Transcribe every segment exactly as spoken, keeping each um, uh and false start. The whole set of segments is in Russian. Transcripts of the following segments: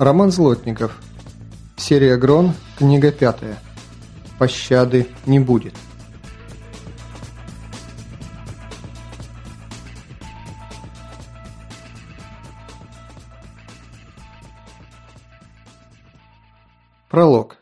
Роман Злотников. Серия Грон. Книга пятая. Пощады не будет. Пролог.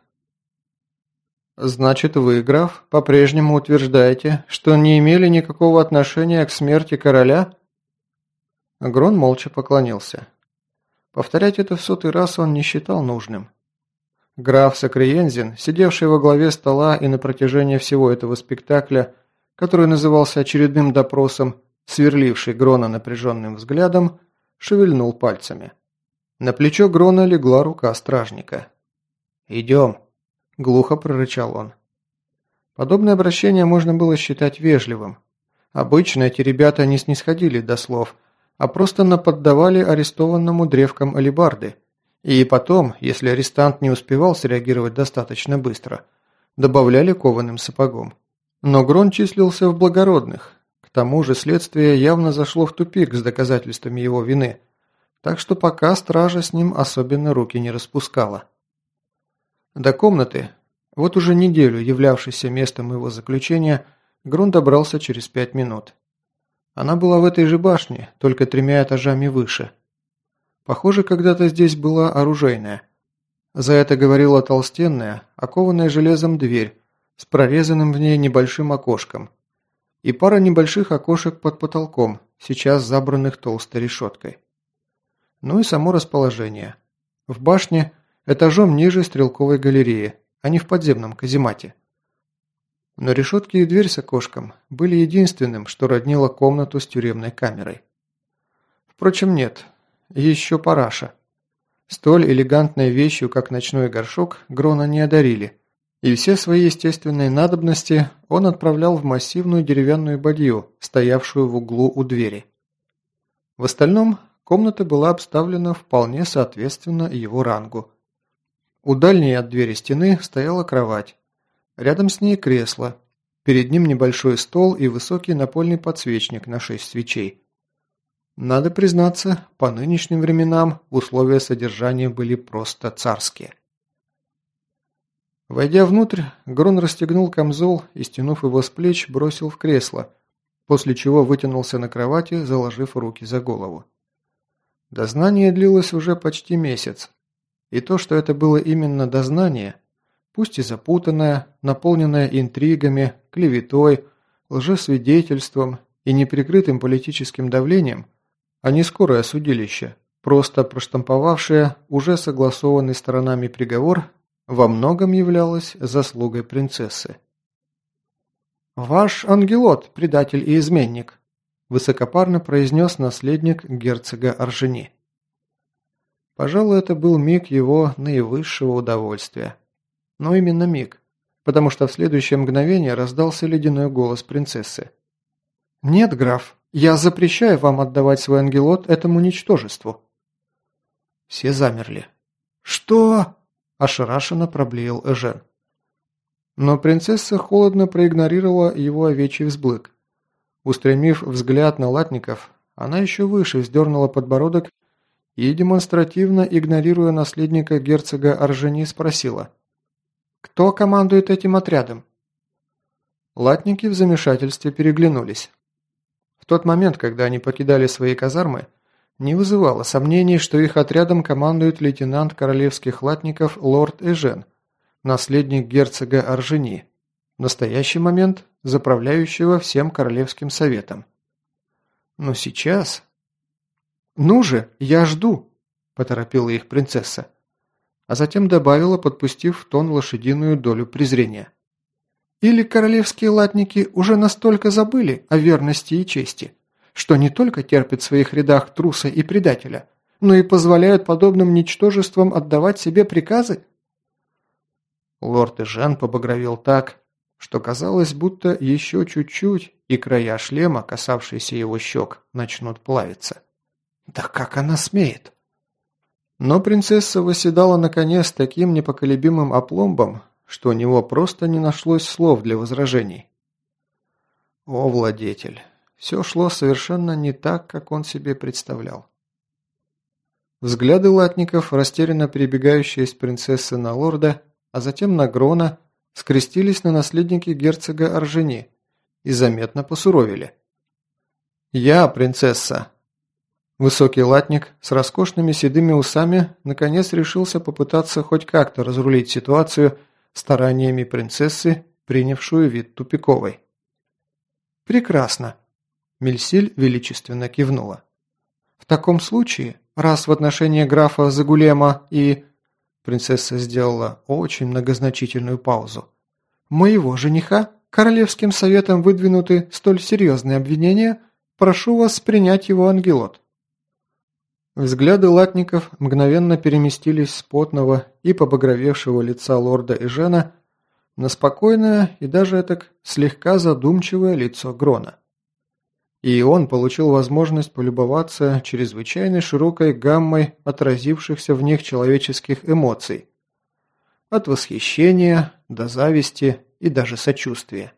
«Значит, вы, граф, по-прежнему утверждаете, что не имели никакого отношения к смерти короля?» Грон молча поклонился. Повторять это в сотый раз он не считал нужным. Граф Сакриензин, сидевший во главе стола и на протяжении всего этого спектакля, который назывался очередным допросом, сверливший Грона напряженным взглядом, шевельнул пальцами. На плечо Грона легла рука стражника. «Идем», – глухо прорычал он. Подобное обращение можно было считать вежливым. Обычно эти ребята не снисходили до слов, а просто наподдавали арестованному древком алебарды. И потом, если арестант не успевал среагировать достаточно быстро, добавляли кованым сапогом. Но Грон числился в благородных. К тому же следствие явно зашло в тупик с доказательствами его вины, так что пока стража с ним особенно руки не распускала. До комнаты, вот уже неделю являвшейся местом его заключения, Грон добрался через пять минут. Она была в этой же башне, только тремя этажами выше. Похоже, когда-то здесь была оружейная. За это говорила толстенная, окованная железом дверь с прорезанным в ней небольшим окошком. И пара небольших окошек под потолком, сейчас забранных толстой решеткой. Ну и само расположение. В башне этажом ниже стрелковой галереи, а не в подземном каземате. Но решетки и дверь с окошком были единственным, что роднило комнату с тюремной камерой. Впрочем, нет, еще параша. Столь элегантной вещью, как ночной горшок, Грона не одарили, и все свои естественные надобности он отправлял в массивную деревянную бадью, стоявшую в углу у двери. В остальном комната была обставлена вполне соответственно его рангу. У дальней от двери стены стояла кровать. Рядом с ней кресло. Перед ним небольшой стол и высокий напольный подсвечник на шесть свечей. Надо признаться, по нынешним временам условия содержания были просто царские. Войдя внутрь, Грон расстегнул камзол и, стянув его с плеч, бросил в кресло, после чего вытянулся на кровати, заложив руки за голову. Дознание длилось уже почти месяц. И то, что это было именно дознание, пусть и запутанное, наполненное интригами, клеветой, лжесвидетельством и неприкрытым политическим давлением, а не скорое судилище, просто проштамповавшее уже согласованный сторонами приговор, во многом являлось заслугой принцессы. «Ваш ангелот, предатель и изменник», – высокопарно произнес наследник герцога Аржени. Пожалуй, это был миг его наивысшего удовольствия. Но именно миг, потому что в следующее мгновение раздался ледяной голос принцессы. «Нет, граф, я запрещаю вам отдавать свой ангелот этому ничтожеству». Все замерли. «Что?» – ошарашенно проблеял Эжен. Но принцесса холодно проигнорировала его овечий взблык. Устремив взгляд на латников, она еще выше вздернула подбородок и, демонстративно игнорируя наследника герцога Аржени, спросила: «Кто командует этим отрядом?» Латники в замешательстве переглянулись. В тот момент, когда они покидали свои казармы, не вызывало сомнений, что их отрядом командует лейтенант королевских латников лорд Эжен, наследник герцога Аржени, в настоящий момент заправляющего всем королевским советом. Но сейчас... «Ну же, я жду», – поторопила их принцесса, а затем добавила, подпустив в тон лошадиную долю презрения. «Или королевские латники уже настолько забыли о верности и чести, что не только терпят в своих рядах труса и предателя, но и позволяют подобным ничтожествам отдавать себе приказы?» Лорд Эжен побагровел так, что казалось, будто еще чуть-чуть, и края шлема, касавшиеся его щек, начнут плавиться. Да как она смеет? Но принцесса восседала на коне с таким непоколебимым опломбом, что у него просто не нашлось слов для возражений. О, владетель, все шло совершенно не так, как он себе представлял. Взгляды латников, растерянно перебегающие с принцессы на лорда, а затем на Грона, скрестились на наследнике герцога Оржени и заметно посуровили. «Я принцесса!» Высокий латник с роскошными седыми усами наконец решился попытаться хоть как-то разрулить ситуацию стараниями принцессы, принявшую вид тупиковой. «Прекрасно!» Мельсиль величественно кивнула. «В таком случае, раз в отношении графа Загулема и...» Принцесса сделала очень многозначительную паузу. «Моего жениха королевским советом выдвинуты столь серьезные обвинения, прошу вас принять его ангелот». Взгляды латников мгновенно переместились с потного и побагровевшего лица лорда Эжена на спокойное и даже так слегка задумчивое лицо Грона. И он получил возможность полюбоваться чрезвычайно широкой гаммой отразившихся в них человеческих эмоций. От восхищения до зависти и даже сочувствия.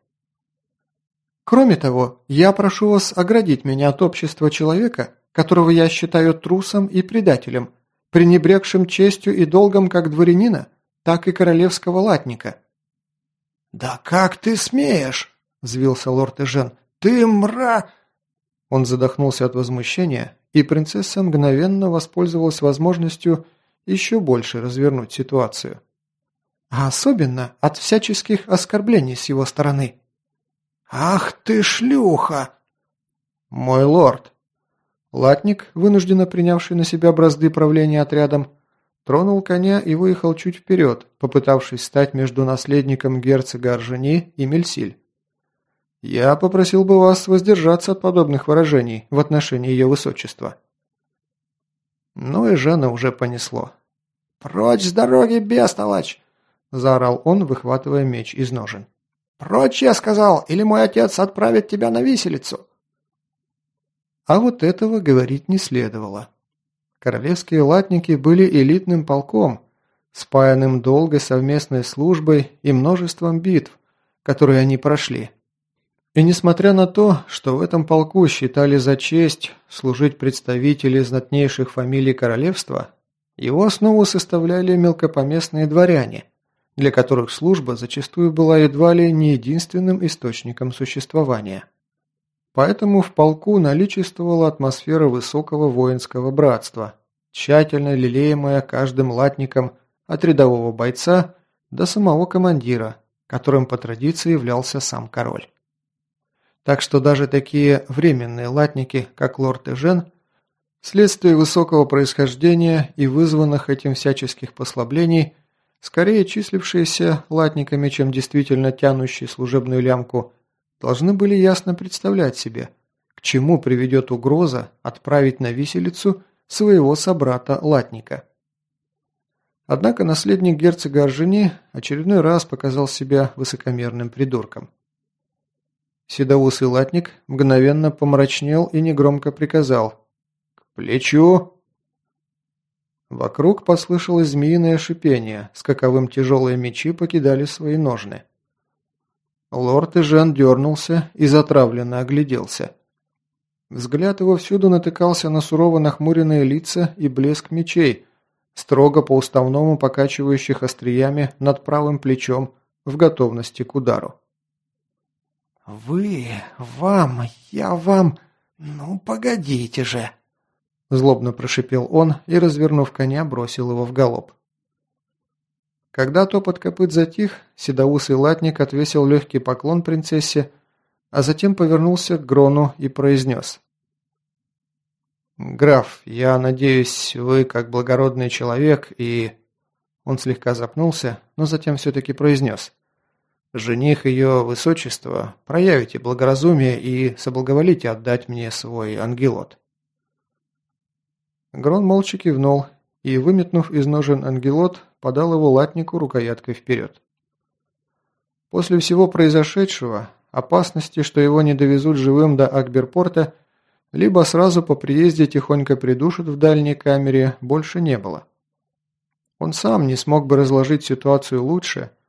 «Кроме того, я прошу вас оградить меня от общества человека, которого я считаю трусом и предателем, пренебрегшим честью и долгом как дворянина, так и королевского латника». «Да как ты смеешь?» – взвился лорд Эжен. «Ты мра...» Он задохнулся от возмущения, и принцесса мгновенно воспользовалась возможностью еще больше развернуть ситуацию. «А особенно от всяческих оскорблений с его стороны». «Ах ты шлюха!» «Мой лорд!» Латник, вынужденно принявший на себя бразды правления отрядом, тронул коня и выехал чуть вперед, попытавшись стать между наследником герцога Оржени и Мельсиль. «Я попросил бы вас воздержаться от подобных выражений в отношении ее высочества». Но и Жена уже понесло. «Прочь с дороги, бестолочь!» – заорал он, выхватывая меч из ножен. «Прочь, я сказал, или мой отец отправит тебя на виселицу!» А вот этого говорить не следовало. Королевские латники были элитным полком, спаянным долгой совместной службой и множеством битв, которые они прошли. И несмотря на то, что в этом полку считали за честь служить представители знатнейших фамилий королевства, его основу составляли мелкопоместные дворяне, для которых служба зачастую была едва ли не единственным источником существования. Поэтому в полку наличествовала атмосфера высокого воинского братства, тщательно лелеемая каждым латником от рядового бойца до самого командира, которым по традиции являлся сам король. Так что даже такие временные латники, как лорд Эжен, вследствие высокого происхождения и вызванных этим всяческих послаблений, скорее числившиеся латниками, чем действительно тянущие служебную лямку, должны были ясно представлять себе, к чему приведет угроза отправить на виселицу своего собрата-латника. Однако наследник герцога Оржени очередной раз показал себя высокомерным придурком. Седоусый латник мгновенно помрачнел и негромко приказал: «К плечу!» Вокруг послышалось змеиное шипение, с каковым тяжелые мечи покидали свои ножны. Лорд Эжен дернулся и затравленно огляделся. Взгляд его всюду натыкался на сурово нахмуренные лица и блеск мечей, строго по-уставному покачивающих остриями над правым плечом в готовности к удару. «Вы, вам, я вам, ну погодите же!» Злобно прошипел он и, развернув коня, бросил его в галоп. Когда топот копыт затих, седоусый латник отвесил легкий поклон принцессе, а затем повернулся к Грону и произнес: «Граф, я надеюсь, вы, как благородный человек, и...» Он слегка запнулся, но затем все-таки произнес: «Жених ее высочества, проявите благоразумие и соблаговолите отдать мне свой ангелот». Грон молча кивнул и, выметнув из ножен ангелот, подал его латнику рукояткой вперед. После всего произошедшего, опасности, что его не довезут живым до Акберпорта, либо сразу по приезде тихонько придушат в дальней камере, больше не было. Он сам не смог бы разложить ситуацию лучше,